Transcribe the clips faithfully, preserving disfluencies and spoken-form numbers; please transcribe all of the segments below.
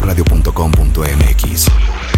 radio punto com punto m x.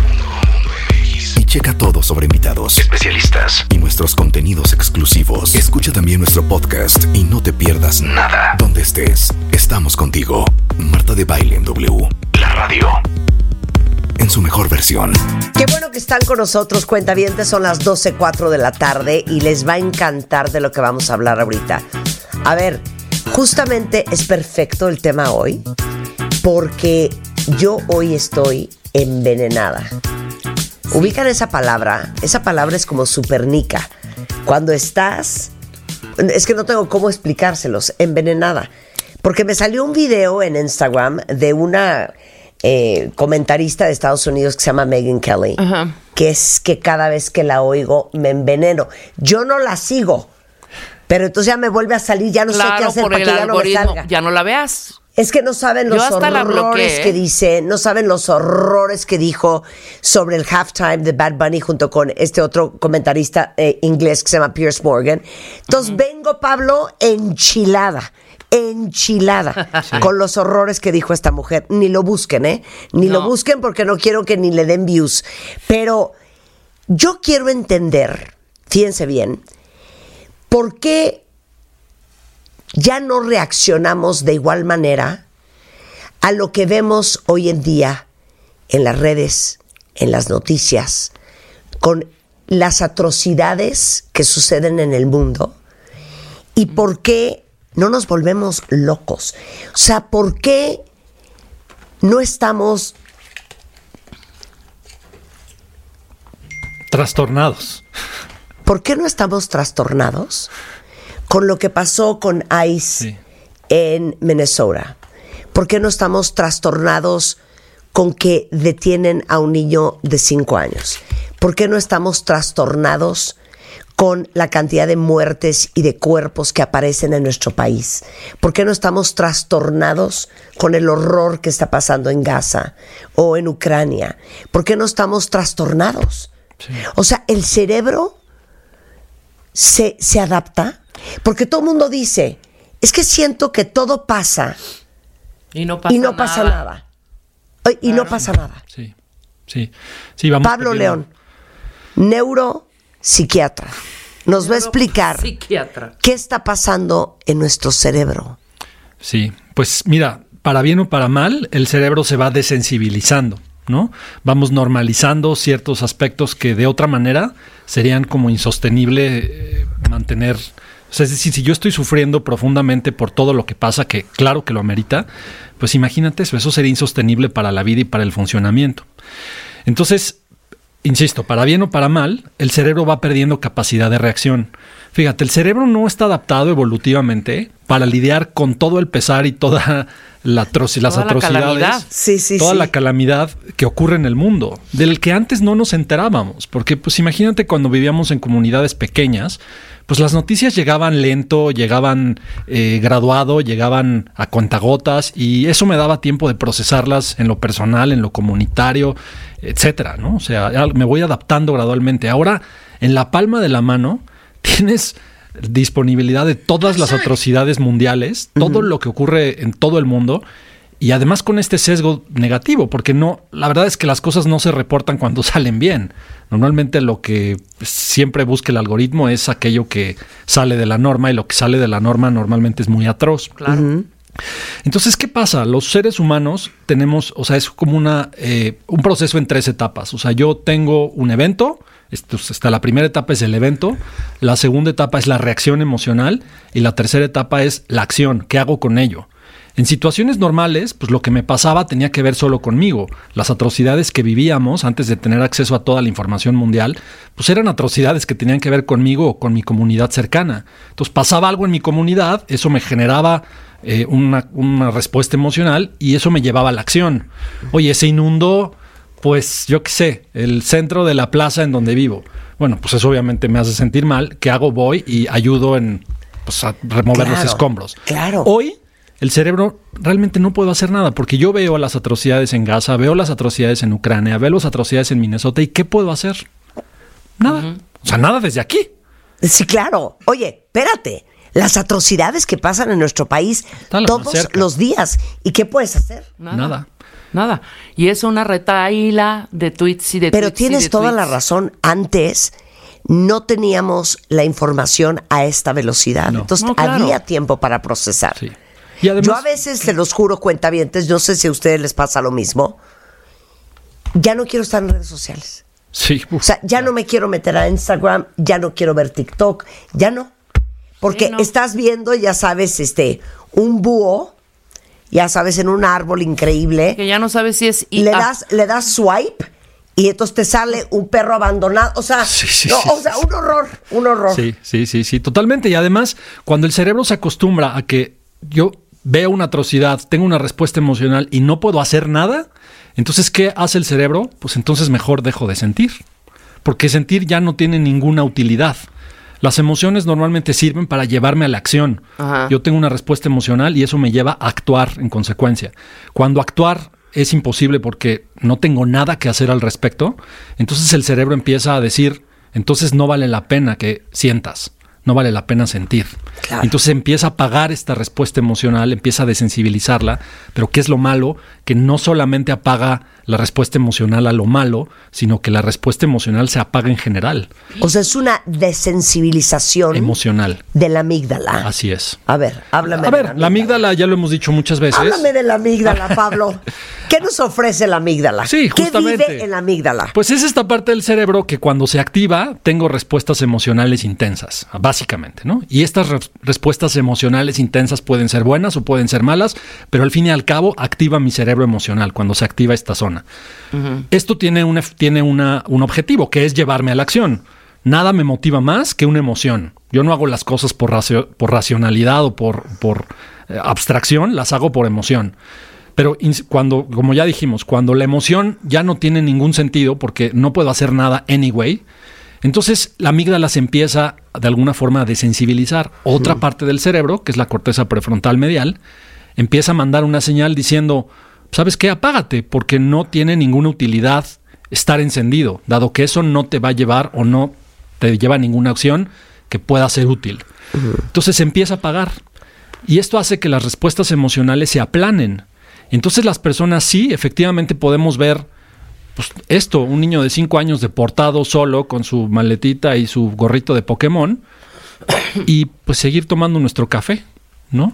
Y checa todo sobre invitados, especialistas y nuestros contenidos exclusivos. Escucha también nuestro podcast y no te pierdas nada. Donde estés, estamos contigo. Marta de Baile en W, la radio en su mejor versión. Qué bueno que están con nosotros, cuentavientes. Son las doce cuatro de la tarde y les va a encantar de lo que vamos a hablar ahorita. A ver, justamente es perfecto el tema hoy, porque yo hoy estoy envenenada. ¿Ubican esa palabra? Esa palabra es como supernica. Cuando estás... Es que no tengo cómo explicárselos. Envenenada. Porque me salió un video en Instagram de una eh, comentarista de Estados Unidos que se llama Megyn Kelly. Uh-huh. Que es que cada vez que la oigo me enveneno. Yo no la sigo. Pero entonces ya me vuelve a salir. Ya no claro, sé qué hacer para que ya no me salga. Ya no la veas. Es que no saben los horrores que dice, no saben los horrores que dijo sobre el halftime de Bad Bunny junto con este otro comentarista eh, inglés que se llama Piers Morgan. Entonces uh-huh. vengo, Pablo, enchilada, enchilada sí. con los horrores que dijo esta mujer. Ni lo busquen, ¿eh? Ni no. lo busquen porque no quiero que ni le den views. Pero yo quiero entender, fíjense bien, ¿por qué ya no reaccionamos de igual manera a lo que vemos hoy en día en las redes, en las noticias, con las atrocidades que suceden en el mundo? ¿Y por qué no nos volvemos locos? O sea, ¿por qué no estamos trastornados? ¿Por qué no estamos trastornados con lo que pasó con ICE sí. en Minnesota? ¿Por qué no estamos trastornados con que detienen a un niño de cinco años? ¿Por qué no estamos trastornados con la cantidad de muertes y de cuerpos que aparecen en nuestro país? ¿Por qué no estamos trastornados con el horror que está pasando en Gaza o en Ucrania? ¿Por qué no estamos trastornados? Sí. O sea, el cerebro se, se adapta. Porque todo el mundo dice, es que siento que todo pasa y no pasa, y no nada. pasa nada. Y claro. no pasa nada. Sí, sí. sí vamos Pablo León, neuropsiquiatra, nos Neuro- va a explicar psiquiatra. qué está pasando en nuestro cerebro. Sí, pues mira, para bien o para mal, el cerebro se va desensibilizando, ¿no? Vamos normalizando ciertos aspectos que de otra manera serían como insostenible eh, mantener. O sea, es decir, si yo estoy sufriendo profundamente por todo lo que pasa, que claro que lo amerita, pues imagínate eso, eso sería insostenible para la vida y para el funcionamiento. Entonces, insisto, para bien o para mal, el cerebro va perdiendo capacidad de reacción. Fíjate, el cerebro no está adaptado evolutivamente para lidiar con todo el pesar y toda la atroci- las toda atrocidades, la sí, sí, toda sí. la calamidad que ocurre en el mundo, del que antes no nos enterábamos. Porque, pues imagínate cuando vivíamos en comunidades pequeñas, pues las noticias llegaban lento, llegaban eh, graduado, llegaban a cuentagotas, y eso me daba tiempo de procesarlas en lo personal, en lo comunitario, etcétera, ¿no? O sea, me voy adaptando gradualmente. Ahora, en la palma de la mano, tienes disponibilidad de todas las atrocidades mundiales, uh-huh. todo lo que ocurre en todo el mundo, y además con este sesgo negativo, porque no, la verdad es que las cosas no se reportan cuando salen bien. Normalmente lo que siempre busca el algoritmo es aquello que sale de la norma, y lo que sale de la norma normalmente es muy atroz. Claro. Uh-huh. Entonces, ¿qué pasa? Los seres humanos tenemos, o sea, es como una eh, un proceso en tres etapas. O sea, yo tengo un evento, esto está, la primera etapa es el evento, la segunda etapa es la reacción emocional, y la tercera etapa es la acción, ¿qué hago con ello? En situaciones normales, pues lo que me pasaba tenía que ver solo conmigo. Las atrocidades que vivíamos antes de tener acceso a toda la información mundial, pues eran atrocidades que tenían que ver conmigo o con mi comunidad cercana. Entonces pasaba algo en mi comunidad, eso me generaba eh, una, una respuesta emocional, y eso me llevaba a la acción. Oye, se inundó, pues yo qué sé, el centro de la plaza en donde vivo. Bueno, pues eso obviamente me hace sentir mal. ¿Qué hago? Voy y ayudo en pues, a remover claro, los escombros. Claro. Hoy el cerebro realmente no puedo hacer nada, porque yo veo las atrocidades en Gaza, veo las atrocidades en Ucrania, veo las atrocidades en Minnesota, ¿y qué puedo hacer? Nada. Uh-huh. O sea, nada desde aquí. Sí, claro. Oye, espérate. Las atrocidades que pasan en nuestro país todos los días. ¿Y qué puedes hacer? Nada. Nada. nada. Y es una retaíla de tweets y de Pero tweets tienes y de toda tweets. la razón. Antes no teníamos la información a esta velocidad. No. Entonces No, claro. había tiempo para procesar. Sí. Y además, Yo a veces, se los juro, cuentavientes, no sé si a ustedes les pasa lo mismo, ya no quiero estar en redes sociales. sí, uf, O sea, ya no me quiero meter a Instagram, ya no quiero ver TikTok, ya no. Porque Sí, no. estás viendo, ya sabes, este, un búho, ya sabes, en un árbol increíble, Que ya no sabes si es le I A. das, le das swipe y entonces te sale un perro abandonado. O sea, Sí, sí, no, sí, o sea, un horror, un horror. Sí, sí, sí, sí, totalmente. Y además, cuando el cerebro se acostumbra a que yo veo una atrocidad, tengo una respuesta emocional y no puedo hacer nada, entonces, ¿qué hace el cerebro? Pues entonces mejor dejo de sentir. Porque sentir ya no tiene ninguna utilidad. Las emociones normalmente sirven para llevarme a la acción. Ajá. Yo tengo una respuesta emocional y eso me lleva a actuar en consecuencia. Cuando actuar es imposible porque no tengo nada que hacer al respecto, entonces el cerebro empieza a decir, entonces no vale la pena que sientas, no vale la pena sentir. Claro. Entonces empieza a apagar esta respuesta emocional, empieza a desensibilizarla, pero ¿qué es lo malo? Que no solamente apaga la respuesta emocional a lo malo, sino que la respuesta emocional se apaga en general, O sea, es una desensibilización emocional. de la amígdala. Así es. A ver, háblame A de ver, la amígdala ya lo hemos dicho muchas veces. Háblame de la amígdala, Pablo. ¿Qué nos ofrece la amígdala? Sí, justamente. ¿Qué vive en la amígdala? Pues es esta parte del cerebro que cuando se activa tengo respuestas emocionales intensas, básicamente, ¿no? Y estas re- respuestas emocionales intensas pueden ser buenas o pueden ser malas, pero al fin y al cabo activa mi cerebro emocional cuando se activa esta zona. Uh-huh. Esto tiene, una, tiene una, un objetivo, que es llevarme a la acción. Nada me motiva más que una emoción. Yo no hago las cosas por, racio, por racionalidad o por, por eh, abstracción, las hago por emoción. Pero cuando, como ya dijimos, cuando la emoción ya no tiene ningún sentido porque no puedo hacer nada anyway, entonces la amígdala se empieza de alguna forma a desensibilizar. Otra mm. parte del cerebro, que es la corteza prefrontal medial, empieza a mandar una señal diciendo, ¿sabes qué? Apágate, porque no tiene ninguna utilidad estar encendido, dado que eso no te va a llevar o no te lleva a ninguna acción que pueda ser útil. Uh-huh. Entonces se empieza a apagar. Y esto hace que las respuestas emocionales se aplanen. Entonces las personas sí, efectivamente podemos ver pues, esto, un niño de cinco años deportado solo con su maletita y su gorrito de Pokémon y pues seguir tomando nuestro café, ¿no?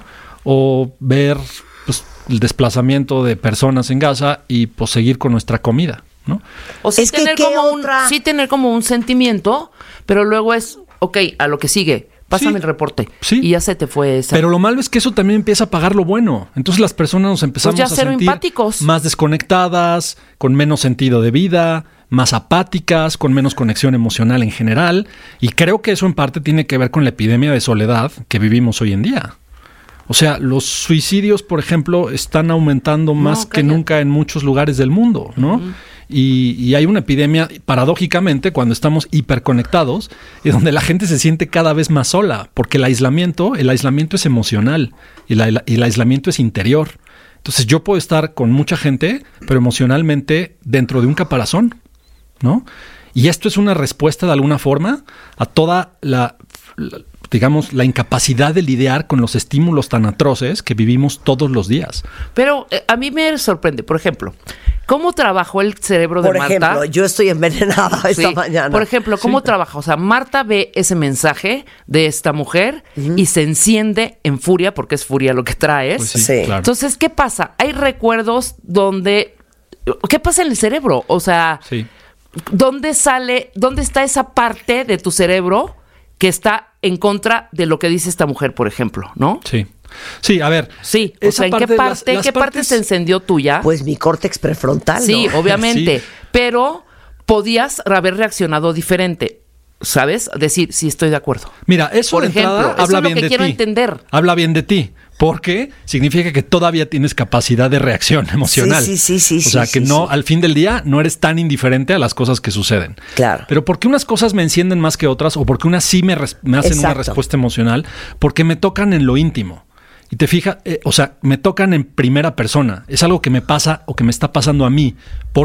O ver pues, el desplazamiento de personas en Gaza y pues seguir con nuestra comida, ¿no? O sea, es que tener como otra... un, sí tener como un sentimiento, pero luego es, ok, a lo que sigue. Pásame sí, el reporte. Sí. Y ya se te fue esa. Pero lo malo es que eso también empieza a apagar lo bueno. Entonces las personas nos empezamos pues ya a cero sentir empáticos. Más desconectadas, con menos sentido de vida, más apáticas, con menos conexión emocional en general. Y creo que eso en parte tiene que ver con la epidemia de soledad que vivimos hoy en día. O sea, los suicidios, por ejemplo, están aumentando más no, que nunca en muchos lugares del mundo, ¿no? Uh-huh. Y, y hay una epidemia, paradójicamente, cuando estamos hiperconectados, y donde la gente se siente cada vez más sola, porque el aislamiento, el aislamiento es emocional y, la, y el aislamiento es interior. Entonces yo puedo estar con mucha gente, pero emocionalmente dentro de un caparazón, ¿no? Y esto es una respuesta de alguna forma a toda la, la digamos, la incapacidad de lidiar con los estímulos tan atroces que vivimos todos los días. Pero eh, a mí me sorprende, por ejemplo, ¿cómo trabajó el cerebro de por Marta? Por ejemplo, yo estoy envenenada sí, esta mañana. Por ejemplo, ¿cómo sí. trabaja? O sea, Marta ve ese mensaje de esta mujer uh-huh. y se enciende en furia, porque es furia lo que traes. Pues sí, sí. Claro. Entonces, ¿qué pasa? Hay recuerdos donde... ¿Qué pasa en el cerebro? O sea, sí. ¿dónde sale, dónde está esa parte de tu cerebro que está en contra de lo que dice esta mujer, por ejemplo, ¿no? Sí. Sí, a ver. Sí, o sea, ¿en qué parte, las, las ¿qué partes... parte se encendió tuya? Pues mi córtex prefrontal, Sí, ¿no? obviamente. Sí. Pero podías haber reaccionado diferente, ¿sabes? Decir, sí, estoy de acuerdo. Mira, eso por de ejemplo, entrada eso habla es lo bien que de quiero ti. entender. Habla bien de ti. Porque significa que todavía tienes capacidad de reacción emocional. Sí, sí, sí, sí. O sea, sí, que sí, no, sí. al fin del día, no eres tan indiferente a las cosas que suceden. Claro. Pero porque unas cosas me encienden más que otras, o porque unas sí me, res- me hacen Exacto. una respuesta emocional, porque me tocan en lo íntimo. Y te fijas, eh, o sea, me tocan en primera persona. Es algo que me pasa o que me está pasando a mí. ¿Por qué?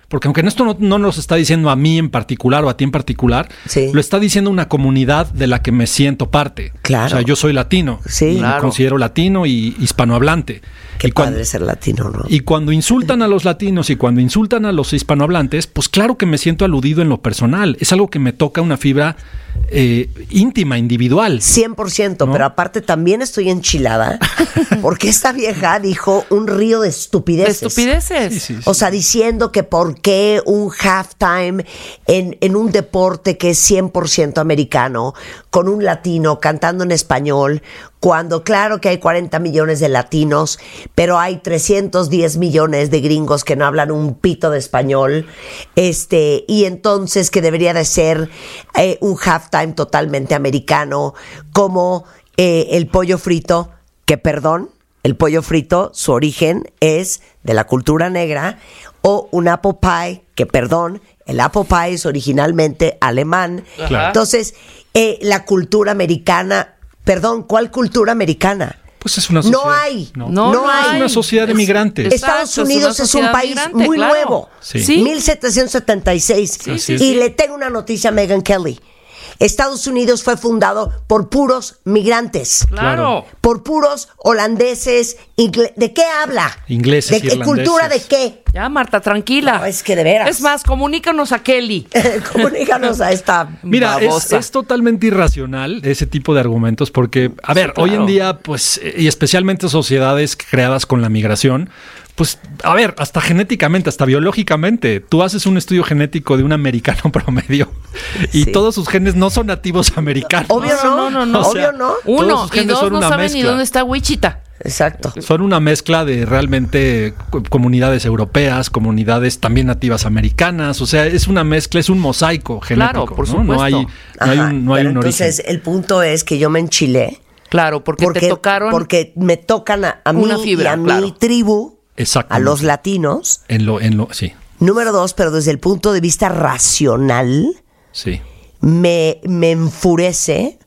porque aunque esto no, no nos está diciendo a mí en particular o a ti en particular, sí. lo está diciendo una comunidad de la que me siento parte. Claro. O sea, yo soy latino, sí, y claro. me considero latino y hispanohablante. Qué y cuando, padre ser latino, ¿no? Y cuando insultan a los latinos y cuando insultan a los hispanohablantes, pues claro que me siento aludido en lo personal. Es algo que me toca una fibra eh, íntima, individual. cien por ciento, ¿no? Pero aparte también estoy enchilada porque esta vieja dijo un río de estupideces. De estupideces. Sí, sí, sí. O sea, diciendo que por qué un halftime en, en un deporte que es cien por ciento americano, con un latino cantando en español, cuando claro que hay cuarenta millones de latinos, pero hay trescientos diez millones de gringos que no hablan un pito de español, este, y entonces que debería de ser eh, un halftime totalmente americano, como eh, el pollo frito, que perdón, el pollo frito, su origen es de la cultura negra, o un apple pie, que perdón, el apple pie es originalmente alemán. Claro. Entonces, eh, la cultura americana, perdón, ¿cuál cultura americana? Pues es una sociedad. No hay, No, no, no hay. Es una sociedad de Es- migrantes. Exacto, Estados Unidos es una es, un sociedad país migrante, muy claro. nuevo. Sí. Sí. mil setecientos setenta y seis. Sí, sí, y sí. le tengo una noticia a Megyn Kelly. Estados Unidos fue fundado por puros migrantes. Claro. Por puros holandeses. ingle- ¿De qué habla? Ingleses, ¿De qué irlandeses. cultura de qué? Ya, Marta, tranquila. No, es que de veras. Es más, comunícanos a Kelly. Comunícanos a esta Mira, es, babosa. es totalmente irracional ese tipo de argumentos porque, a ver, Sí, claro. hoy en día, pues, eh, y especialmente sociedades creadas con la migración, pues, a ver, hasta genéticamente, hasta biológicamente, tú haces un estudio genético de un americano promedio y Sí. todos sus genes no son nativos americanos. Obvio no, no, no, no. O sea, obvio no. todos Uno, sus y genes dos, son no una saben ni mezcla. dónde está Wichita. Exacto. Son una mezcla de realmente co- comunidades europeas, comunidades también nativas americanas, o sea, es una mezcla, es un mosaico genético. Claro, por ¿no? No hay, supuesto. no hay Ajá, un, no hay pero un entonces origen. el punto es que yo me enchilé Claro, porque, porque te tocaron. porque me tocan a, a mí Una fibra, y a mi claro. tribu, a Exactamente. los latinos. En lo, en lo, sí, Número dos, pero desde el punto de vista racional, sí. me, me enfurece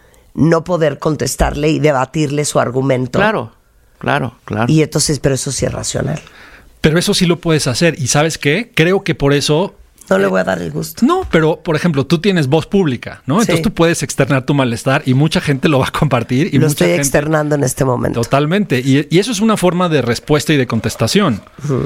no poder contestarle y debatirle su argumento. Claro, claro, claro. Y entonces, pero eso sí es racional. Pero eso sí lo puedes hacer. ¿Y sabes qué? Creo que por eso... No le voy a dar el gusto. No, pero por ejemplo, tú tienes voz pública, ¿no? Entonces Sí. tú puedes externar tu malestar y mucha gente lo va a compartir. Y Lo mucha estoy gente, externando en este momento. Totalmente. Y, y eso es una forma de respuesta y de contestación.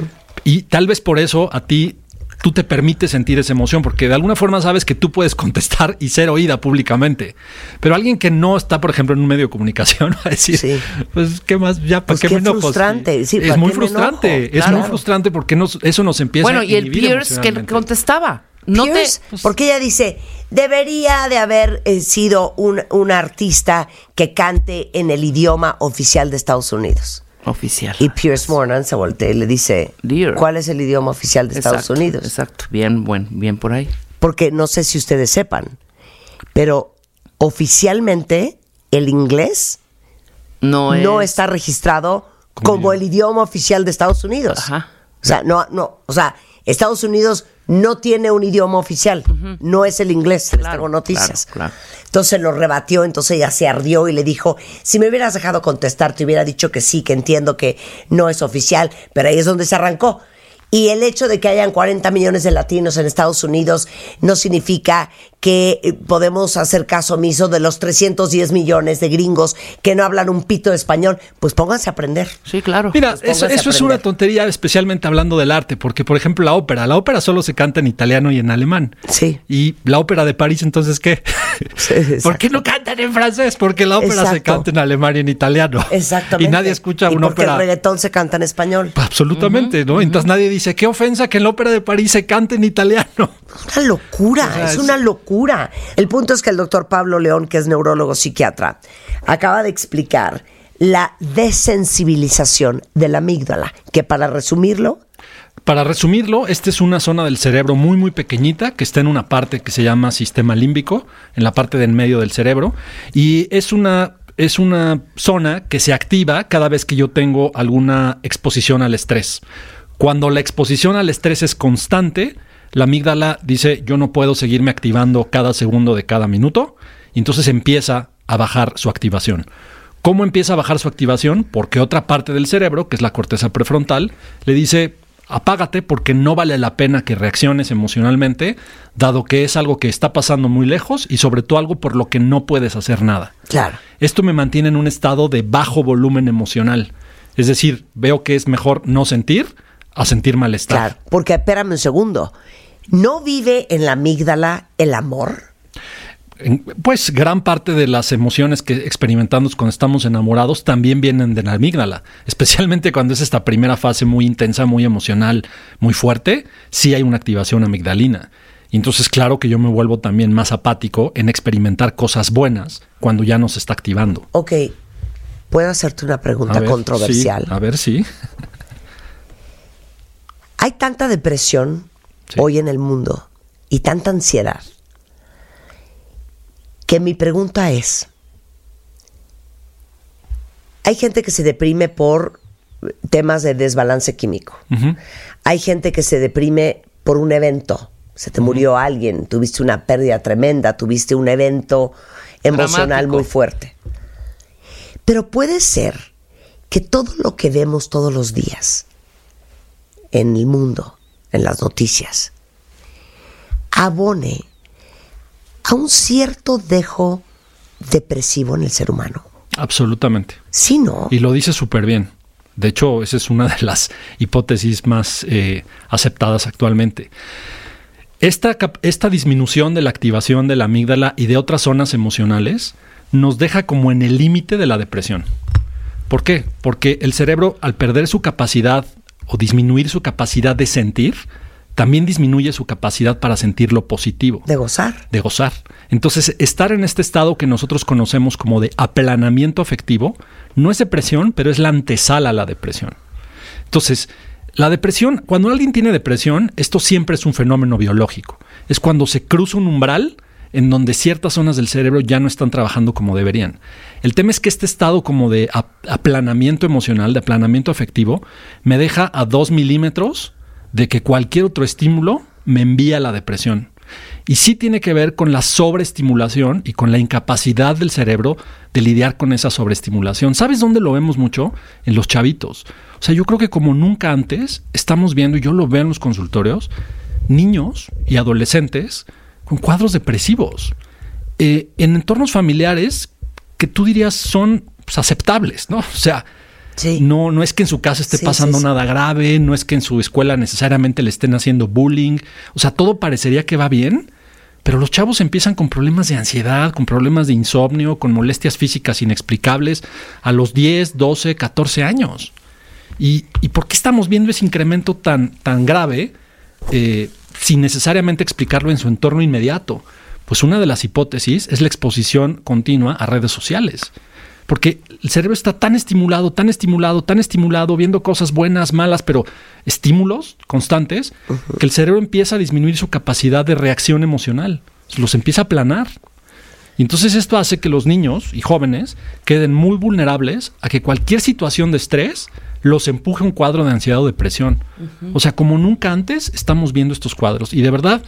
Y tal vez por eso a ti tú te permites sentir esa emoción, porque de alguna forma sabes que tú puedes contestar y ser oída públicamente. Pero alguien que no está, por ejemplo, en un medio de comunicación, va a decir, Sí. pues, ¿qué más? Ya, ¿para Pues qué, qué me enojo? frustrante, sí, es ¿para muy qué me frustrante, enojo? es Claro. muy frustrante porque nos, eso nos empieza Bueno, a y el inhibir Pierce que emocionalmente. contestaba. No te. Pierce, porque ella dice, debería de haber eh, sido un, un artista que cante en el idioma oficial de Estados Unidos. Oficial. Y Pierce Morgan se voltea y le dice, Dear. ¿cuál es el idioma oficial de Estados Exacto, Unidos? Exacto. Bien, buen, bien por ahí. Porque no sé si ustedes sepan, pero oficialmente el inglés No es. no está registrado Como como idioma. el idioma oficial de Estados Unidos. Ajá. O sea, no, no, o sea, Estados Unidos no tiene un idioma oficial, no es el inglés, les Claro, tengo noticias. claro, claro. Entonces lo rebatió, entonces ella se ardió y le dijo, si me hubieras dejado contestar, te hubiera dicho que sí, que entiendo que no es oficial, pero ahí es donde se arrancó. Y el hecho de que hayan cuarenta millones de latinos en Estados Unidos no significa que eh, podemos hacer caso omiso de los trescientos diez millones de gringos que no hablan un pito de español. Pues pónganse a aprender. Sí, claro. Mira, Pues eso, pónganse a eso es aprender. una tontería, especialmente hablando del arte, porque, por ejemplo, la ópera, la ópera solo se canta en italiano y en alemán. Sí. Y la ópera de París, entonces, ¿qué? Sí, ¿Por qué exacto. no cantan en francés? Porque la ópera se Exacto. canta en alemán y en italiano. Exactamente. Y nadie escucha Y una porque ópera. el reggaetón se canta en español. Absolutamente, ¿no? Entonces nadie dice, qué ofensa que en la ópera de París se cante en italiano. Una locura, O sea, es es- una locura. El punto es que el doctor Pablo León, que es neurólogo psiquiatra, acaba de explicar la desensibilización de la amígdala, que para resumirlo, Para resumirlo, esta es una zona del cerebro muy, muy pequeñita que está en una parte que se llama sistema límbico, en la parte de en medio del cerebro, y es una, es una zona que se activa cada vez que yo tengo alguna exposición al estrés. Cuando la exposición al estrés es constante, la amígdala dice, yo no puedo seguirme activando cada segundo de cada minuto, y entonces empieza a bajar su activación. ¿Cómo empieza a bajar su activación? Porque otra parte del cerebro, que es la corteza prefrontal, le dice, apágate porque no vale la pena que reacciones emocionalmente, dado que es algo que está pasando muy lejos y sobre todo algo por lo que no puedes hacer nada. Claro. Esto me mantiene en un estado de bajo volumen emocional. Es decir, veo que es mejor no sentir a sentir malestar. Claro, porque espérame un segundo. ¿No vive en la amígdala el amor? Pues gran parte de las emociones que experimentamos cuando estamos enamorados también vienen de la amígdala, especialmente cuando es esta primera fase muy intensa, muy emocional, muy fuerte, sí hay una activación amigdalina. Y entonces claro que yo me vuelvo también más apático en experimentar cosas buenas cuando ya no se está activando. Ok, ¿puedo hacerte una pregunta a ver, controversial? Sí, a ver, sí. Hay tanta depresión sí. hoy en el mundo y tanta ansiedad que mi pregunta es, hay gente que se deprime por temas de desbalance químico. Uh-huh. Hay gente que se deprime por un evento. Se te murió uh-huh. alguien, tuviste una pérdida tremenda, tuviste un evento emocional dramático. Muy fuerte. Pero puede ser que todo lo que vemos todos los días en el mundo, en las noticias, abone a un cierto dejo depresivo en el ser humano. Absolutamente. Sí, ¿no? Y lo dice súper bien. De hecho, esa es una de las hipótesis más eh, aceptadas actualmente. Esta, esta disminución de la activación de la amígdala y de otras zonas emocionales nos deja como en el límite de la depresión. ¿Por qué? Porque el cerebro, al perder su capacidad o disminuir su capacidad de sentir, también disminuye su capacidad para sentir lo positivo. De gozar. De gozar. Entonces, estar en este estado que nosotros conocemos como de aplanamiento afectivo no es depresión, pero es la antesala a la depresión. Entonces, la depresión, cuando alguien tiene depresión, esto siempre es un fenómeno biológico. Es cuando se cruza un umbral en donde ciertas zonas del cerebro ya no están trabajando como deberían. El tema es que este estado como de aplanamiento emocional, de aplanamiento afectivo, me deja a dos milímetros de que cualquier otro estímulo me envía a la depresión. Y sí tiene que ver con la sobreestimulación y con la incapacidad del cerebro de lidiar con esa sobreestimulación. ¿Sabes dónde lo vemos mucho? En los chavitos. O sea, yo creo que como nunca antes estamos viendo, y yo lo veo en los consultorios, niños y adolescentes con cuadros depresivos. Eh, en entornos familiares que tú dirías son pues, aceptables, ¿no? O sea, sí. no, no es que en su casa esté sí, pasando sí, sí. nada grave, no es que en su escuela necesariamente le estén haciendo bullying. O sea, todo parecería que va bien, pero los chavos empiezan con problemas de ansiedad, con problemas de insomnio, con molestias físicas inexplicables a los diez, doce, catorce años. ¿Y, y por qué estamos viendo ese incremento tan, tan grave eh, sin necesariamente explicarlo en su entorno inmediato? Pues una de las hipótesis es la exposición continua a redes sociales. Porque el cerebro está tan estimulado, tan estimulado, tan estimulado, viendo cosas buenas, malas, pero estímulos constantes, uh-huh. que el cerebro empieza a disminuir su capacidad de reacción emocional. Los empieza a aplanar. Y entonces esto hace que los niños y jóvenes queden muy vulnerables a que cualquier situación de estrés los empuje a un cuadro de ansiedad o depresión. Uh-huh. O sea, como nunca antes estamos viendo estos cuadros. Y de verdad,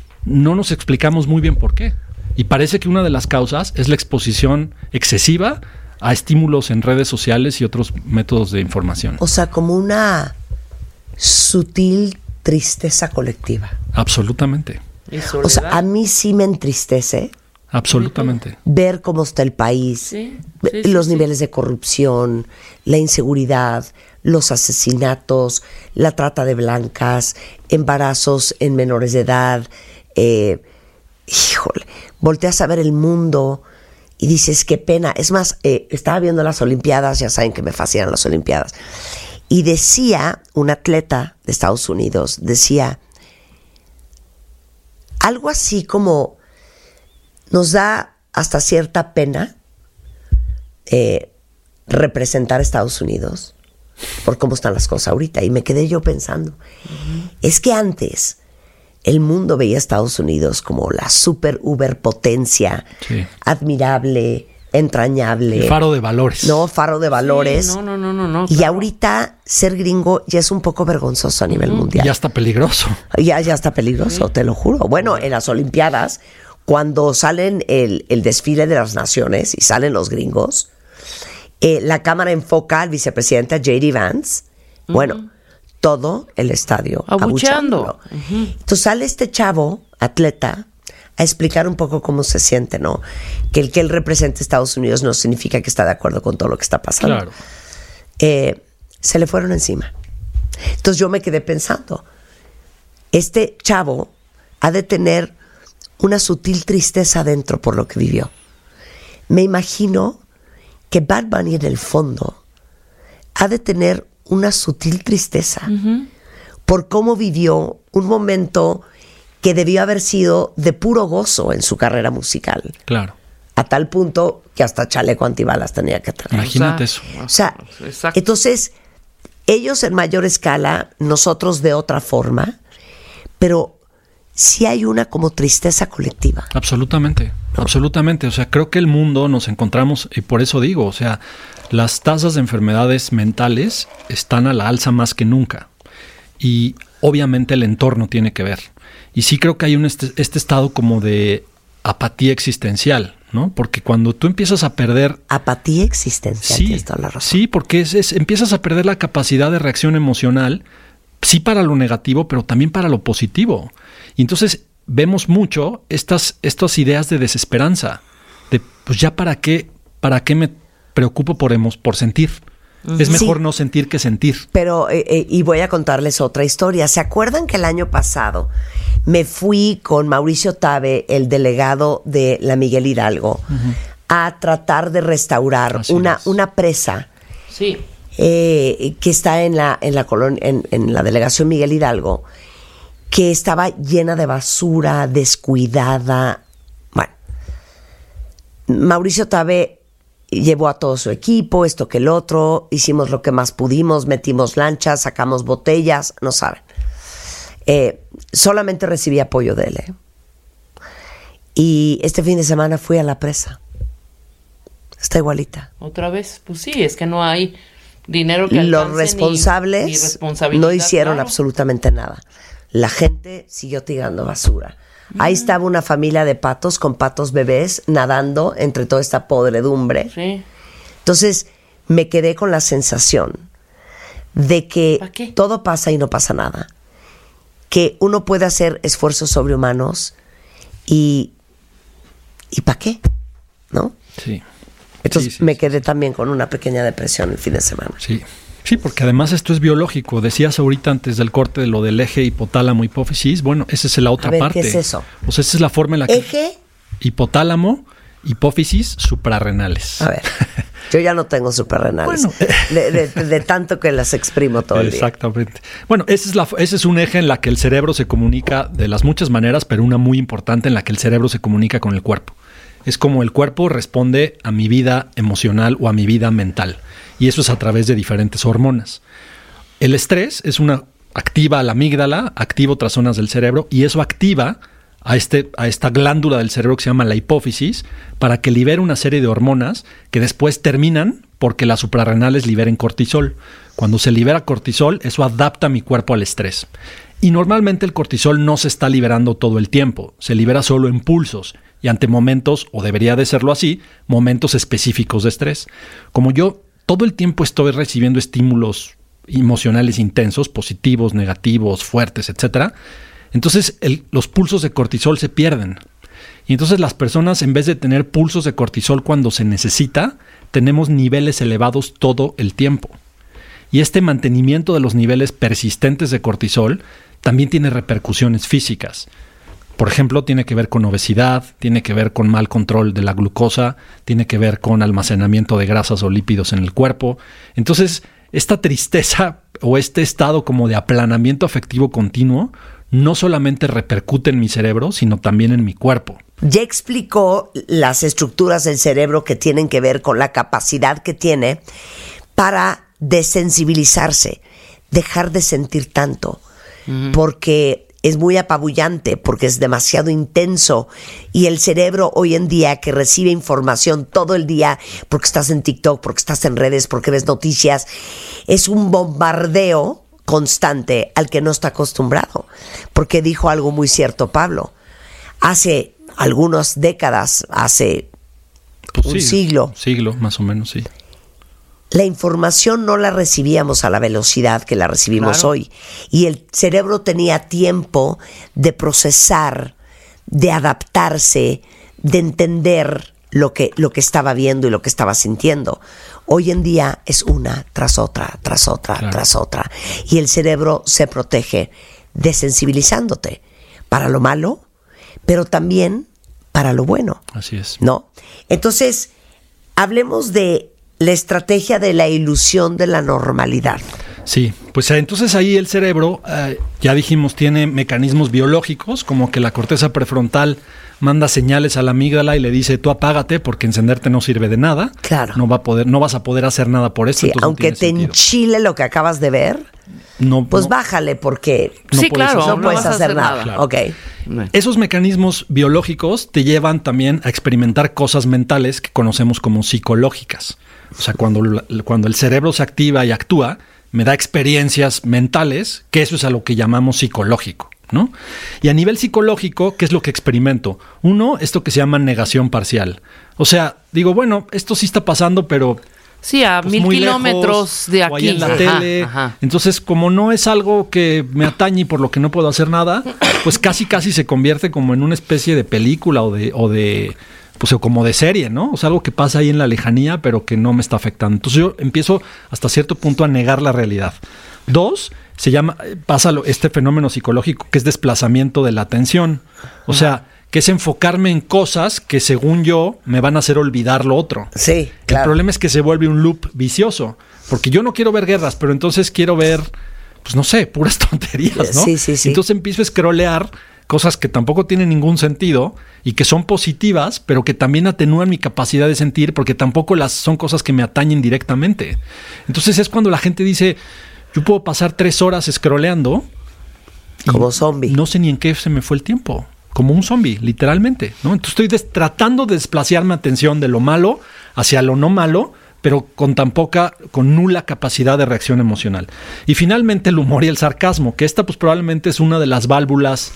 no nos explicamos muy bien por qué. Y parece que una de las causas es la exposición excesiva a estímulos en redes sociales y otros métodos de información. O sea, como una sutil tristeza colectiva. Absolutamente. O sea, a mí sí me entristece. Absolutamente. Ver cómo está el país, sí, sí, los sí, niveles sí. de corrupción, la inseguridad, los asesinatos, la trata de blancas, embarazos en menores de edad. Eh, híjole, volteas a ver el mundo y dices, qué pena. Es más, eh, estaba viendo las Olimpiadas, ya saben que me fascinan las Olimpiadas, y decía un atleta de Estados Unidos, decía algo así como, nos da hasta cierta pena eh, representar a Estados Unidos por cómo están las cosas ahorita. Y me quedé yo pensando, uh-huh. es que antes el mundo veía a Estados Unidos como la super uber potencia, sí. admirable, entrañable. El faro de valores. No, faro de valores. Sí, no, no, no, no, no. Y claro. ahorita ser gringo ya es un poco vergonzoso a nivel uh-huh. mundial. Ya está peligroso. Ya, ya está peligroso, sí. te lo juro. Bueno, en las Olimpiadas, cuando salen el, el desfile de las naciones y salen los gringos, eh, la cámara enfoca al vicepresidente J D Vance. Uh-huh. Bueno, todo el estadio abucheando. Uh-huh. Entonces sale este chavo, atleta, a explicar un poco cómo se siente, ¿no? Que el que él represente a Estados Unidos no significa que está de acuerdo con todo lo que está pasando. Claro. Eh, se le fueron encima. Entonces yo me quedé pensando, este chavo ha de tener una sutil tristeza dentro por lo que vivió. Me imagino que Bad Bunny en el fondo ha de tener una sutil tristeza uh-huh. por cómo vivió un momento que debió haber sido de puro gozo en su carrera musical. Claro. A tal punto que hasta chaleco antibalas tenía que traer. Imagínate eso. O sea, Exacto. entonces, ellos en mayor escala, nosotros de otra forma, pero sí hay una como tristeza colectiva. Absolutamente, ¿no? Absolutamente. O sea, creo que el mundo nos encontramos, y por eso digo, o sea, las tasas de enfermedades mentales están a la alza más que nunca. Y obviamente el entorno tiene que ver. Y sí creo que hay un este, este estado como de apatía existencial, ¿no? Porque cuando tú empiezas a perder... Apatía existencial, sí, tienes toda la razón. Sí, porque es, es, empiezas a perder la capacidad de reacción emocional, sí para lo negativo, pero también para lo positivo. Y entonces vemos mucho estas, estas ideas de desesperanza, de pues ya para qué, para qué me preocupo por, emos, por sentir. Es mejor sí, no sentir que sentir. Pero, eh, eh, y voy a contarles otra historia. ¿Se acuerdan que el año pasado me fui con Mauricio Tabe, el delegado de la Miguel Hidalgo, uh-huh. a tratar de restaurar una, una presa sí. eh, que está en la, en, la colon- en, en la delegación Miguel Hidalgo, que estaba llena de basura, descuidada? Bueno, Mauricio Tabe llevó a todo su equipo, esto que el otro, hicimos lo que más pudimos, metimos lanchas, sacamos botellas, no saben. Eh, solamente recibí apoyo de él. ¿eh? Y este fin de semana fui a la presa. Está igualita. ¿Otra vez? Pues sí, es que no hay dinero que alcance. Los responsables ni, ni responsabilidad, no hicieron claro. absolutamente nada. La gente siguió tirando basura. Ahí estaba una familia de patos con patos bebés nadando entre toda esta podredumbre. Sí. Entonces me quedé con la sensación de que todo pasa y no pasa nada. Que uno puede hacer esfuerzos sobrehumanos y ¿y para qué? ¿No? Sí. Entonces sí, sí, me sí, quedé sí. también con una pequeña depresión el fin de semana. Sí. Sí, porque además esto es biológico. Decías ahorita antes del corte de lo del eje hipotálamo-hipófisis. Bueno, esa es la otra A ver, parte. ¿qué es eso? O sea, esa es la forma en la que... ¿Eje? Hipotálamo, hipófisis, suprarrenales. A ver, yo ya no tengo suprarrenales. Bueno. de, de, de tanto que las exprimo todo el día. Exactamente. Bueno, ese es, la, ese es un eje en la que el cerebro se comunica de las muchas maneras, pero una muy importante en la que el cerebro se comunica con el cuerpo. Es como el cuerpo responde a mi vida emocional o a mi vida mental. Y eso es a través de diferentes hormonas. El estrés es una activa la amígdala, activa otras zonas del cerebro y eso activa a, este, a esta glándula del cerebro que se llama la hipófisis para que libere una serie de hormonas que después terminan porque las suprarrenales liberen cortisol. Cuando se libera cortisol, eso adapta a mi cuerpo al estrés. Y normalmente el cortisol no se está liberando todo el tiempo, se libera solo en pulsos y ante momentos, o debería de serlo así, momentos específicos de estrés. Como yo todo el tiempo estoy recibiendo estímulos emocionales intensos, positivos, negativos, fuertes, etcétera. Entonces el, los pulsos de cortisol se pierden. Y entonces las personas, en vez de tener pulsos de cortisol cuando se necesita, tenemos niveles elevados todo el tiempo. Y este mantenimiento de los niveles persistentes de cortisol también tiene repercusiones físicas. Por ejemplo, tiene que ver con obesidad, tiene que ver con mal control de la glucosa, tiene que ver con almacenamiento de grasas o lípidos en el cuerpo. Entonces, esta tristeza o este estado como de aplanamiento afectivo continuo no solamente repercute en mi cerebro, sino también en mi cuerpo. Ya explicó las estructuras del cerebro que tienen que ver con la capacidad que tiene para desensibilizarse, dejar de sentir tanto, uh-huh. porque es muy apabullante, porque es demasiado intenso y el cerebro hoy en día que recibe información todo el día porque estás en TikTok, porque estás en redes, porque ves noticias, es un bombardeo constante al que no está acostumbrado, porque dijo algo muy cierto Pablo, hace algunas décadas, hace pues un sí, siglo, siglo más o menos, sí. la información no la recibíamos a la velocidad que la recibimos claro. hoy. Y el cerebro tenía tiempo de procesar, de adaptarse, de entender lo que, lo que estaba viendo y lo que estaba sintiendo. Hoy en día es una tras otra, tras otra, claro. tras otra. Y el cerebro se protege desensibilizándote para lo malo, pero también para lo bueno. Así es. ¿No? Entonces, hablemos de la estrategia de la ilusión de la normalidad. Sí, pues entonces ahí el cerebro, eh, ya dijimos, tiene mecanismos biológicos, como que la corteza prefrontal manda señales a la amígdala y le dice, tú apágate porque encenderte no sirve de nada. Claro. No va a poder, no vas a poder hacer nada por eso. Sí, aunque no te sentido. enchile lo que acabas de ver, no, pues no, bájale porque no sí, claro, no, no puedes hacer, hacer nada. nada. Claro. Okay. Esos mecanismos biológicos te llevan también a experimentar cosas mentales que conocemos como psicológicas. O sea, cuando, cuando el cerebro se activa y actúa, me da experiencias mentales, que eso es a lo que llamamos psicológico, ¿no? Y a nivel psicológico, ¿qué es lo que experimento? Uno, esto que se llama negación parcial. O sea, digo, bueno, esto sí está pasando, pero... Sí, a pues mil kilómetros de aquí. O ahí en la ajá, tele. Ajá. Entonces, como no es algo que me atañe y por lo que no puedo hacer nada, pues casi casi se convierte como en una especie de película o de... O de pues o como de serie, ¿no? O sea, algo que pasa ahí en la lejanía, pero que no me está afectando. Entonces yo empiezo hasta cierto punto a negar la realidad. Dos, se llama, pasa lo, este fenómeno psicológico que es desplazamiento de la atención. O sea, que es enfocarme en cosas que según yo me van a hacer olvidar lo otro. Sí, claro. El problema es que se vuelve un loop vicioso, porque yo no quiero ver guerras, pero entonces quiero ver, pues no sé, puras tonterías, ¿no? Sí, sí, sí. Entonces empiezo a scrollear cosas que tampoco tienen ningún sentido y que son positivas, pero que también atenúan mi capacidad de sentir, porque tampoco las son cosas que me atañen directamente. Entonces es cuando la gente dice, yo puedo pasar tres horas scrolleando como zombie. No sé ni en qué se me fue el tiempo. Como un zombie, literalmente, ¿no? Entonces estoy des- tratando de desplazar mi atención de lo malo hacia lo no malo, pero con tan poca, con nula capacidad de reacción emocional. Y finalmente el humor y el sarcasmo, que esta pues probablemente es una de las válvulas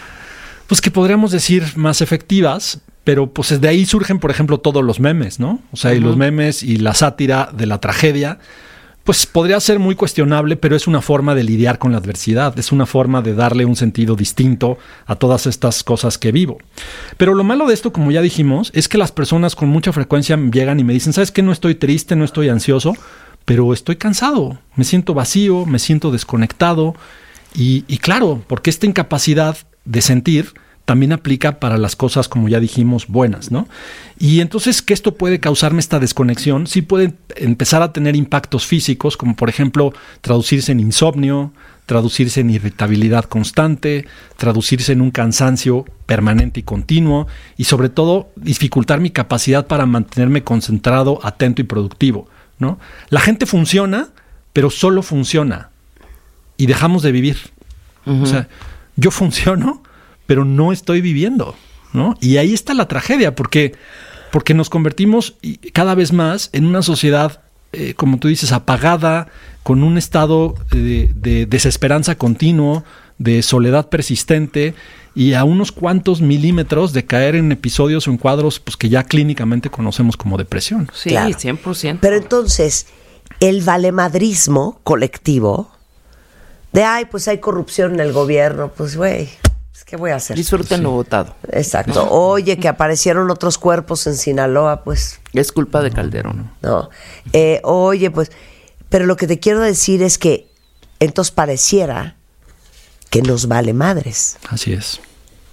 pues que podríamos decir más efectivas, pero pues de ahí surgen, por ejemplo, todos los memes, ¿no? O sea, uh-huh. y los memes y la sátira de la tragedia, pues podría ser muy cuestionable, pero es una forma de lidiar con la adversidad, es una forma de darle un sentido distinto a todas estas cosas que vivo. Pero lo malo de esto, como ya dijimos, es que las personas con mucha frecuencia llegan y me dicen, ¿sabes qué? No estoy triste, no estoy ansioso, pero estoy cansado, me siento vacío, me siento desconectado. Y, y claro, porque esta incapacidad de sentir también aplica para las cosas, como ya dijimos, buenas, ¿no? Y entonces que esto puede causarme esta desconexión, sí puede empezar a tener impactos físicos, como por ejemplo traducirse en insomnio, traducirse en irritabilidad constante, traducirse en un cansancio permanente y continuo, y sobre todo dificultar mi capacidad para mantenerme concentrado, atento y productivo, ¿no? La gente funciona, pero solo funciona, y dejamos de vivir. Uh-huh. O sea, yo funciono, pero no estoy viviendo, ¿no? Y ahí está la tragedia, porque, porque nos convertimos cada vez más en una sociedad, eh, como tú dices, apagada, con un estado de, de desesperanza continuo, de soledad persistente, y a unos cuantos milímetros de caer en episodios o en cuadros pues, que ya clínicamente conocemos como depresión. Sí, claro. cien por ciento. Pero entonces, el valemadrismo colectivo, de, ay, pues hay corrupción en el gobierno, pues güey, ¿qué voy a hacer? Disfruten Sí. lo votado. Exacto. Oye, que aparecieron otros cuerpos en Sinaloa, pues... Es culpa de Calderón. No. Eh, oye, pues... Pero lo que te quiero decir es que entonces pareciera que nos vale madres. Así es.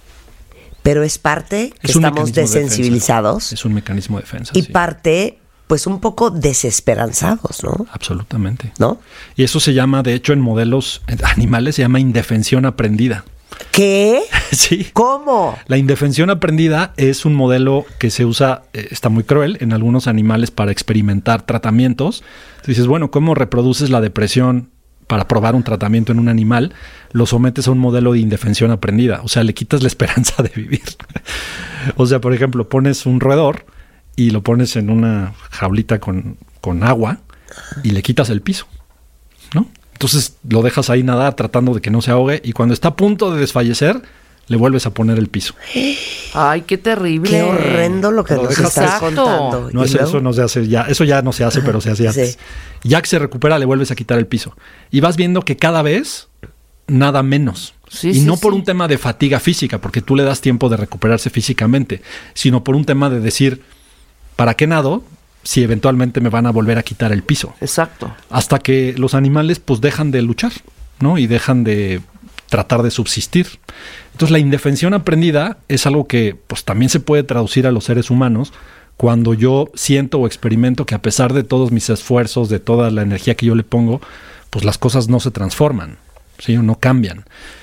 Pero es parte que Es un estamos mecanismo de desensibilizados. defensa. Es un mecanismo de defensa. Y sí. parte, pues un poco desesperanzados, ¿no? Absolutamente. ¿No? Y eso se llama, de hecho, en modelos animales se llama indefensión aprendida. ¿Qué? Sí. ¿Cómo? La indefensión aprendida es un modelo que se usa, eh, está muy cruel, en algunos animales para experimentar tratamientos. Tú dices, bueno, ¿cómo reproduces la depresión para probar un tratamiento en un animal? Lo sometes a un modelo de indefensión aprendida. O sea, le quitas la esperanza de vivir. O sea, por ejemplo, pones un roedor y lo pones en una jaulita con, con agua y le quitas el piso, ¿no? Entonces lo dejas ahí nadar tratando de que no se ahogue y cuando está a punto de desfallecer, le vuelves a poner el piso. Ay, qué terrible. Qué horrendo lo que Lo nos dejas- estás Exacto. contando. No, ¿Y eso, luego? eso no se hace ya, eso ya no se hace, pero se hacía Sí. antes. Ya que se recupera, le vuelves a quitar el piso. Y vas viendo que cada vez nada menos. Sí, y sí, no por sí. un tema de fatiga física, porque tú le das tiempo de recuperarse físicamente, sino por un tema de decir, ¿para qué nado si eventualmente me van a volver a quitar el piso? Exacto. Hasta que los animales pues dejan de luchar, ¿no? Y dejan de tratar de subsistir. Entonces la indefensión aprendida es algo que pues también se puede traducir a los seres humanos cuando yo siento o experimento que a pesar de todos mis esfuerzos, de toda la energía que yo le pongo, pues las cosas no se transforman, ¿sí? O no cambian.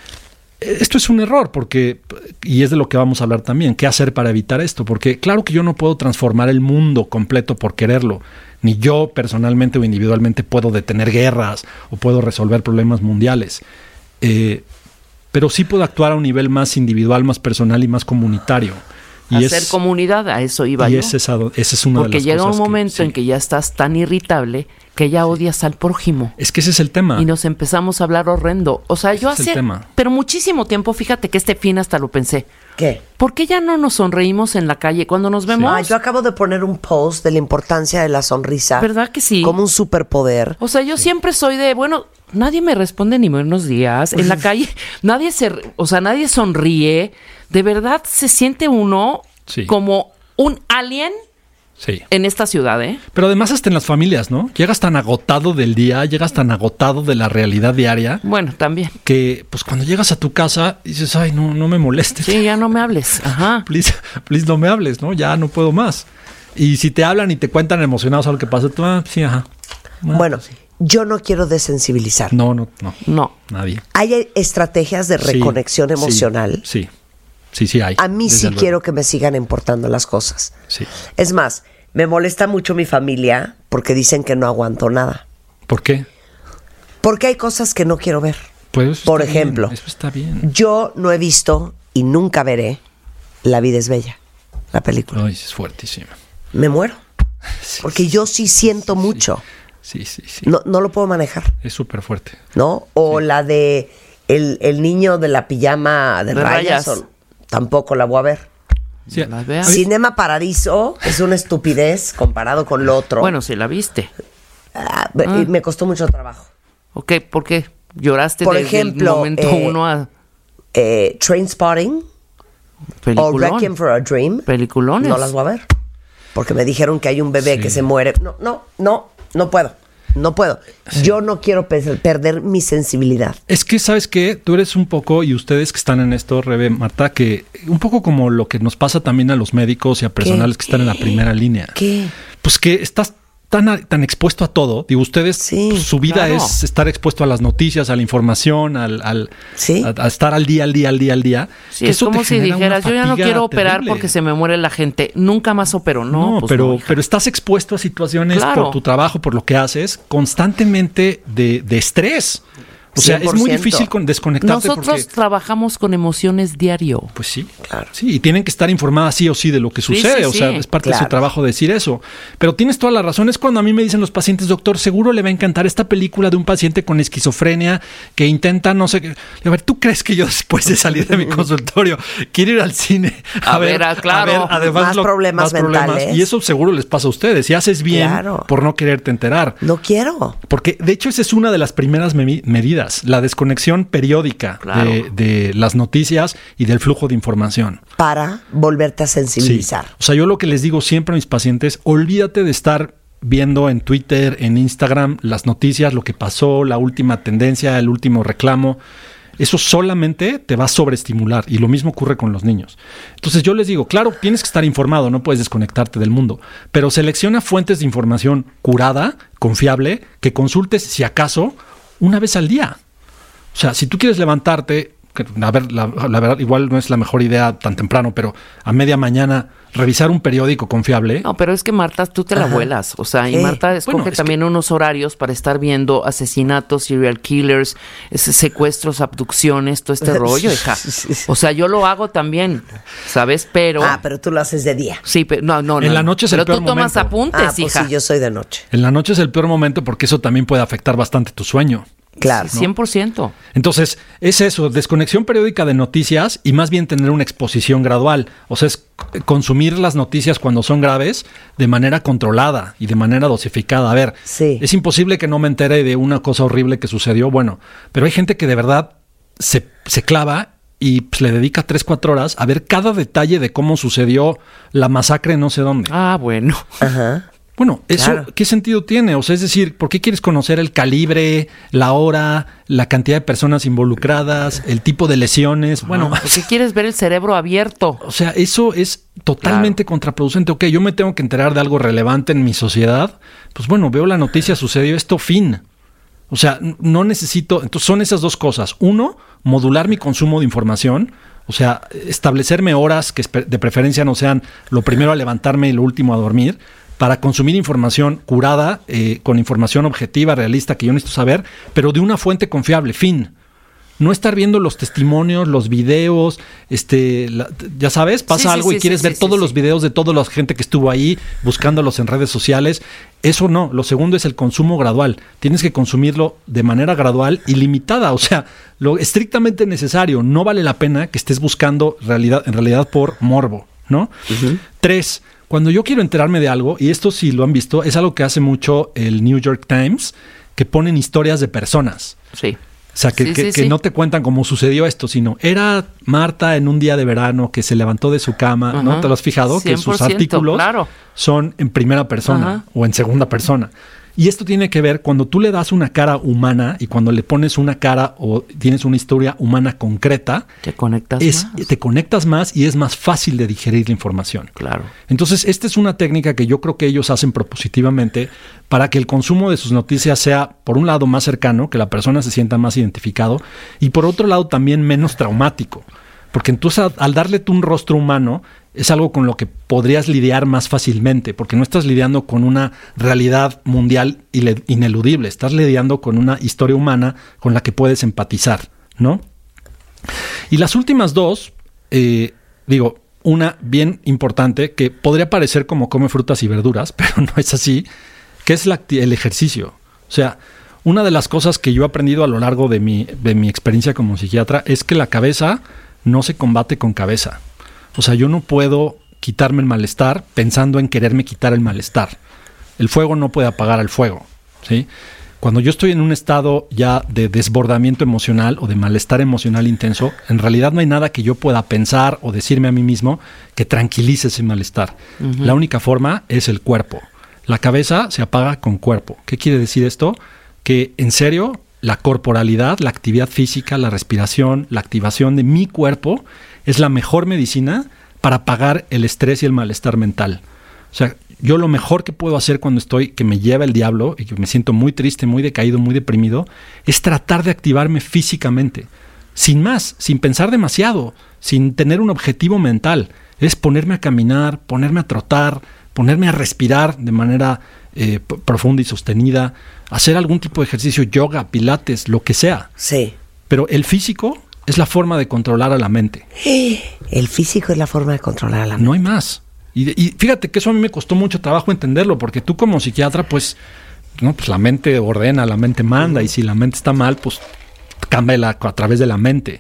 Esto es un error porque, y es de lo que vamos a hablar también, ¿qué hacer para evitar esto? Porque claro que yo no puedo transformar el mundo completo por quererlo, ni yo personalmente o individualmente puedo detener guerras o puedo resolver problemas mundiales, eh, pero sí puedo actuar a un nivel más individual, más personal y más comunitario. Y Hacer es, comunidad, a eso iba y yo. ese es, esa es una Porque de las llega cosas un momento que, sí. en que ya estás tan irritable que ya odias al prójimo. Es que ese es el tema. Y nos empezamos a hablar horrendo. O sea, yo Ese es el hace, tema. pero muchísimo tiempo, fíjate que este fin hasta lo pensé. ¿Qué? ¿Por qué ya no nos sonreímos en la calle cuando nos vemos? Ah, yo acabo de poner un post de la importancia de la sonrisa. ¿Verdad que sí? Como un superpoder. O sea, yo siempre soy de, bueno, nadie me responde ni buenos días. En la calle, nadie se, o sea, nadie sonríe. De verdad se siente uno Sí. como un alien Sí. en esta ciudad, ¿eh? Pero además hasta en las familias, ¿no? Llegas tan agotado del día, llegas tan agotado de la realidad diaria, Bueno, también. que pues cuando llegas a tu casa dices, ay, no, no me molestes. Sí, ya no me hables. Ajá. Please, please no me hables, ¿no? Ya no puedo más. Y si te hablan y te cuentan emocionados a lo que pasa, tú, ah, sí, ajá. Ah, Bueno, yo no quiero desensibilizar. No, no, no. No. Nadie. Hay estrategias de Sí, reconexión sí, emocional. Sí, sí, sí hay. A mí desde sí luego. quiero que me sigan importando las cosas. Sí. Es más, me molesta mucho mi familia porque dicen que no aguanto nada. ¿Por qué? Porque hay cosas que no quiero ver. Pues eso Por está bien, ejemplo, eso está bien. yo no he visto y nunca veré La vida es bella, la película. Ay, es fuertísima. Me muero. Sí, Porque sí, yo sí siento sí. mucho. Sí, sí, sí. No, no lo puedo manejar, Es súper fuerte. ¿no? O la de el, el niño de la pijama de, De rayas. rayas. o- tampoco la voy a ver. Sí, No las veas. Cinema Paradiso es una estupidez comparado con lo otro. Bueno, si la viste. Ah, me- Ah. me costó mucho trabajo. Ok, ¿por qué? ¿Lloraste Por desde ejemplo, el momento eh, uno a Eh, Trainspotting o peliculón? Requiem for a Dream. Peliculones. No las voy a ver. Porque me dijeron que hay un bebé Sí. que se muere. No, no, no, no puedo. No puedo. Yo no quiero pe- perder mi sensibilidad. Es que, ¿sabes qué? Tú eres un poco, y ustedes que están en esto, Rebe, Marta, que un poco como lo que nos pasa también a los médicos y a personales que están en la primera línea. ¿Qué? Pues que estás tan, a- tan expuesto a todo. Digo, ustedes, Sí, pues, su vida claro. es estar expuesto a las noticias, a la información, al, al Sí. a, a estar al día, al día, al día, al día. Sí, Que es eso te como si genera una dijeras, yo ya no fatiga quiero operar terrible. porque se me muere la gente. Nunca más opero. No, No, pues pero, no, hija. pero estás expuesto a situaciones Claro. por tu trabajo, por lo que haces, constantemente de, de estrés. O sea, cien por es muy ciento. difícil con, desconectarte Nosotros porque... trabajamos con emociones diario. Pues sí, Claro. sí, y tienen que estar informadas sí o sí de lo que Sí, sucede, sí, o sea, sí, es parte de claro. su trabajo decir eso. Pero tienes toda la razón, es cuando a mí me dicen los pacientes, doctor, seguro le va a encantar esta película de un paciente con esquizofrenia que intenta, no sé, qué. A ver, ¿tú crees que yo después de salir de mi consultorio quiero ir al cine A ver, ah, claro. Más problemas mentales. Y eso seguro les pasa a ustedes, y haces bien Claro. por no quererte enterar. No quiero. Porque de hecho esa es una de las primeras me- medidas, la desconexión periódica Claro. de, de las noticias y del flujo de información. Para volverte a Sí. sensibilizar. O sea, yo lo que les digo siempre a mis pacientes, olvídate de estar viendo en Twitter, en Instagram, las noticias, lo que pasó, la última tendencia, el último reclamo. Eso solamente te va a sobreestimular y lo mismo ocurre con los niños. Entonces yo les digo, claro, tienes que estar informado, no puedes desconectarte del mundo, pero selecciona fuentes de información curada, confiable, que consultes si acaso una vez al día. O sea, si tú quieres levantarte, que, a ver, la, la verdad igual no es la mejor idea tan temprano, pero a media mañana revisar un periódico confiable. No, pero es que Marta, tú te la Ajá. vuelas. O sea, y ¿Qué? Marta escoge Bueno, es también unos horarios para estar viendo asesinatos, serial killers, ese- secuestros, abducciones, todo este rollo, hija. O sea, yo lo hago también, ¿sabes? Pero... Ah, pero tú lo haces de día. Sí, pero no, no, no. En la noche es el Pero peor tú tomas momento. apuntes, Ah, pues hija. sí, yo soy de noche. En la noche es el peor momento porque eso también puede afectar bastante tu sueño. Claro. cien por ciento. Entonces, es eso, desconexión periódica de noticias y más bien tener una exposición gradual. O sea, es consumir las noticias cuando son graves de manera controlada y de manera dosificada. A ver, sí. Es imposible que no me entere de una cosa horrible que sucedió. Bueno, pero hay gente que de verdad se, se clava y pues, le dedica tres, cuatro horas a ver cada detalle de cómo sucedió la masacre en no sé dónde. Ah, bueno. Ajá. Bueno, ¿eso claro. qué sentido tiene? O sea, es decir, ¿por qué quieres conocer el calibre, la hora, la cantidad de personas involucradas, el tipo de lesiones? Bueno, ¿por qué quieres ver el cerebro abierto? O sea, eso es totalmente claro. contraproducente. Ok, yo me tengo que enterar de algo relevante en mi sociedad. Pues bueno, veo la noticia, sucedió esto, fin. O sea, no necesito... Entonces son esas dos cosas. Uno, modular mi consumo de información. O sea, establecerme horas que de preferencia no sean lo primero a levantarme y lo último a dormir, para consumir información curada, eh, con información objetiva, realista, que yo necesito saber, pero de una fuente confiable, fin. No estar viendo los testimonios, los videos, este, la, ya sabes, pasa sí, algo sí, y quieres sí, ver sí, todos sí, los sí. videos de toda la gente que estuvo ahí, buscándolos en redes sociales. Eso no. Lo segundo es el consumo gradual. Tienes que consumirlo de manera gradual y limitada. O sea, lo estrictamente necesario. No vale la pena que estés buscando realidad, en realidad por morbo, ¿no? Uh-huh. Tres, cuando yo quiero enterarme de algo, y esto sí lo han visto, es algo que hace mucho el New York Times, que ponen historias de personas. Sí. O sea, que, sí, que, sí, que sí. no te cuentan cómo sucedió esto, sino era Marta en un día de verano que se levantó de su cama, uh-huh. ¿no? ¿Te lo has fijado? Que sus artículos claro. son en primera persona uh-huh. o en segunda persona. Y esto tiene que ver cuando tú le das una cara humana y cuando le pones una cara o tienes una historia humana concreta, te conectas es, más. Te conectas más y es más fácil de digerir la información. Claro. Entonces, esta es una técnica que yo creo que ellos hacen propositivamente para que el consumo de sus noticias sea, por un lado, más cercano, que la persona se sienta más identificado, y por otro lado, también menos traumático. Porque entonces, al darle tú un rostro humano, es algo con lo que podrías lidiar más fácilmente, porque no estás lidiando con una realidad mundial ineludible, estás lidiando con una historia humana con la que puedes empatizar, ¿no? Y las últimas dos, eh, digo, una bien importante, que podría parecer como come frutas y verduras, pero no es así, que es la, el ejercicio. O sea, una de las cosas que yo he aprendido a lo largo de mi, de mi experiencia como psiquiatra es que la cabeza no se combate con cabeza. O sea, yo no puedo quitarme el malestar pensando en quererme quitar el malestar. El fuego no puede apagar al fuego, ¿sí? Cuando yo estoy en un estado ya de desbordamiento emocional o de malestar emocional intenso, en realidad no hay nada que yo pueda pensar o decirme a mí mismo que tranquilice ese malestar. Uh-huh. La única forma es el cuerpo. La cabeza se apaga con cuerpo. ¿Qué quiere decir esto? Que en serio, la corporalidad, la actividad física, la respiración, la activación de mi cuerpo es la mejor medicina para apagar el estrés y el malestar mental. O sea, yo lo mejor que puedo hacer cuando estoy, que me lleva el diablo y que me siento muy triste, muy decaído, muy deprimido, es tratar de activarme físicamente. Sin más, sin pensar demasiado, sin tener un objetivo mental. Es ponerme a caminar, ponerme a trotar, ponerme a respirar de manera eh, p- profunda y sostenida, hacer algún tipo de ejercicio, yoga, pilates, lo que sea. Sí. Pero el físico es la forma de controlar a la mente. El físico es la forma de controlar a la mente. No hay más. Y, y fíjate que eso a mí me costó mucho trabajo entenderlo, porque tú como psiquiatra, pues, no, pues la mente ordena, la mente manda, y si la mente está mal, pues cámbiala a través de la mente.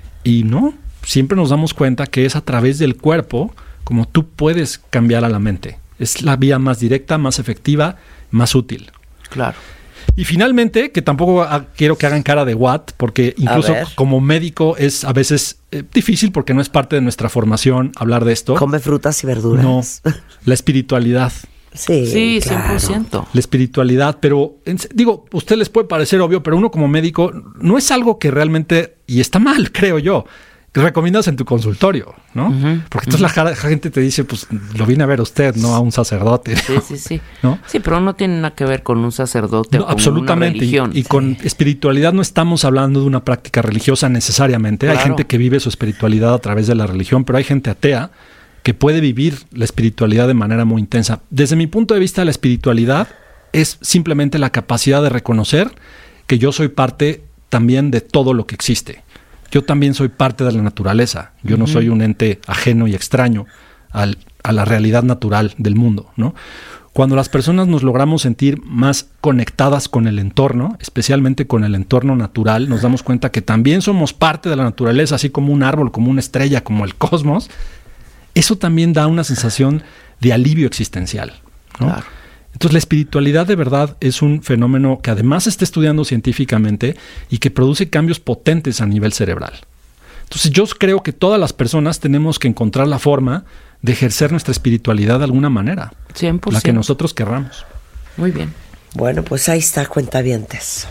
Y no, siempre nos damos cuenta que es a través del cuerpo como tú puedes cambiar a la mente. Es la vía más directa, más efectiva, más útil. Claro. Y finalmente, que tampoco a, quiero que hagan cara de what, porque incluso como médico es a veces eh, difícil porque no es parte de nuestra formación hablar de esto. Come frutas y verduras. No, la espiritualidad. Sí, sí, claro. cien por ciento. La espiritualidad, pero en, digo, a usted les puede parecer obvio, pero uno como médico no es algo que realmente, y está mal, creo yo, que recomiendas en tu consultorio, ¿no? Uh-huh, Porque entonces uh-huh. la gente te dice, pues lo vine a ver a usted, no a un sacerdote. Sí, ¿no? sí, sí. ¿No? Sí, pero no tiene nada que ver con un sacerdote no, o con absolutamente. una religión. Y, y con sí. espiritualidad no estamos hablando de una práctica religiosa necesariamente. Claro. Hay gente que vive su espiritualidad a través de la religión, pero hay gente atea que puede vivir la espiritualidad de manera muy intensa. Desde mi punto de vista, la espiritualidad es simplemente la capacidad de reconocer que yo soy parte también de todo lo que existe. Yo también soy parte de la naturaleza. Yo uh-huh. no soy un ente ajeno y extraño al, a la realidad natural del mundo, ¿no? Cuando las personas nos logramos sentir más conectadas con el entorno, especialmente con el entorno natural, nos damos cuenta que también somos parte de la naturaleza, así como un árbol, como una estrella, como el cosmos. Eso también da una sensación de alivio existencial, ¿no? Claro. Entonces, la espiritualidad de verdad es un fenómeno que además se está estudiando científicamente y que produce cambios potentes a nivel cerebral. Entonces, yo creo que todas las personas tenemos que encontrar la forma de ejercer nuestra espiritualidad de alguna manera. cien por ciento. La que nosotros querramos. Muy bien. Bueno, pues ahí está, cuentavientes.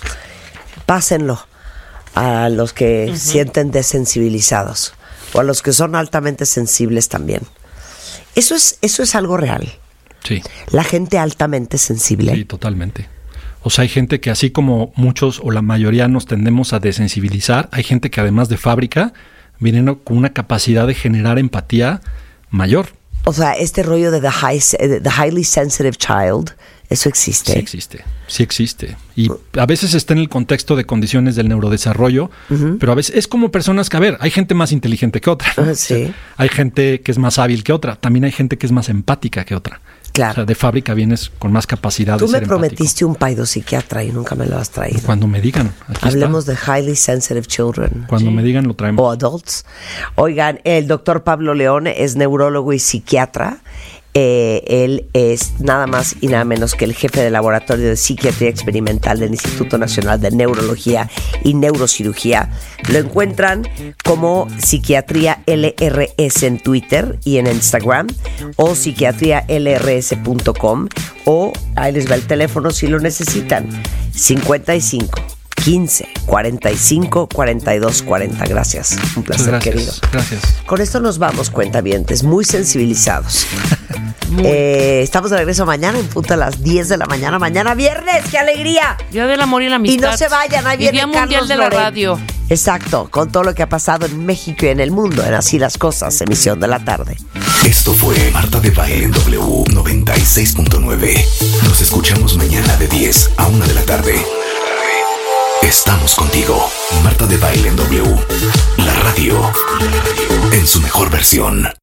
Pásenlo a los que uh-huh. sienten desensibilizados o a los que son altamente sensibles también. Eso es, eso es algo real. Sí. La gente altamente sensible. Sí, totalmente. O sea, hay gente que así como muchos o la mayoría nos tendemos a desensibilizar, hay gente que además de fábrica vienen con una capacidad de generar empatía mayor. O sea, este rollo de the, high, the highly sensitive child, ¿eso existe? Sí existe, sí existe. Y a veces está en el contexto de condiciones del neurodesarrollo, uh-huh. pero a veces es como personas que, a ver, hay gente más inteligente que otra, ¿no? Uh, sí. O sea, hay gente que es más hábil que otra, también hay gente que es más empática que otra. Claro. O sea, de fábrica vienes con más capacidad Tú de ser me prometiste empático. Un paidopsiquiatra y nunca me lo has traído. Cuando me digan. Aquí Hablemos está. de highly sensitive children. Cuando sí. me digan lo traemos. O adults. Oigan, el doctor Pablo León es neurólogo y psiquiatra. Eh, él es nada más y nada menos que el jefe de laboratorio de psiquiatría experimental del Instituto Nacional de Neurología y Neurocirugía. Lo encuentran como Psiquiatría L R S en Twitter y en Instagram, o psiquiatría l r s punto com, o ahí les va el teléfono si lo necesitan: cincuenta y cinco, quince, cuarenta y cinco, cuarenta y dos, cuarenta. Gracias, un placer, gracias, querido. Gracias. Con esto nos vamos, cuentavientes, muy sensibilizados. Muy. Eh, estamos de regreso mañana en punto a las diez de la mañana. Mañana viernes, ¡qué alegría! Día del amor y la amistad. Y no se vayan, ahí viene Día Carlos Mundial de la Loret. Radio. Exacto, con todo lo que ha pasado en México y en el mundo, en Así las Cosas, emisión de la tarde. Esto fue Marta de Baile en W noventa y seis punto nueve. Nos escuchamos mañana de diez a una de la tarde. Estamos contigo. Marta de Baile en W. La radio en su mejor versión.